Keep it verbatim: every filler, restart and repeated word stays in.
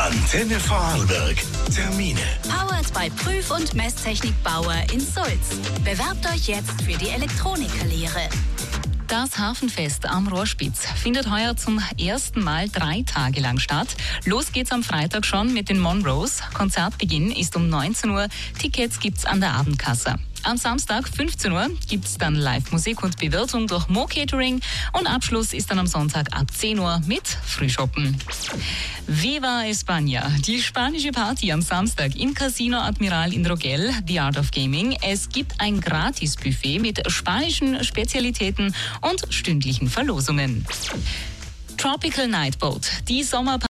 Antenne Vorarlberg. Termine. Powered by Prüf- und Messtechnik Bauer in Sulz. Bewerbt euch jetzt für die Elektronikerlehre. Das Hafenfest am Rohrspitz findet heuer zum ersten Mal drei Tage lang statt. Los geht's am Freitag schon mit den Monroes. Konzertbeginn ist um neunzehn Uhr. Tickets gibt's an der Abendkasse. Am Samstag fünfzehn Uhr gibt's dann Live-Musik und Bewirtung durch Mo Catering und Abschluss ist dann am Sonntag ab zehn Uhr mit Frühschoppen. Viva España, die spanische Party am Samstag im Casino Admiral in Rogel, The Art of Gaming. Es gibt ein Gratis-Buffet mit spanischen Spezialitäten und stündlichen Verlosungen. Tropical Night Boat, die Sommerparty